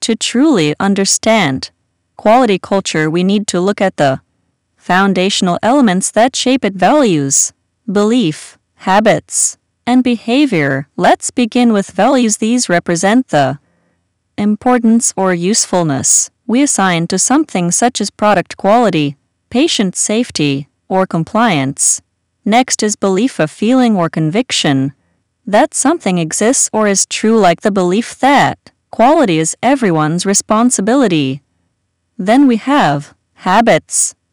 to truly understand quality culture, we need to look at the foundational elements that shape it: values, belief, habits, and behavior. Let's begin with values. These represent the importance or usefulness we assign to something, such as product quality, patient safety, or compliance. Next is belief, a feeling or conviction that something exists or is true, like the belief that quality is everyone's responsibility. Then we have habits,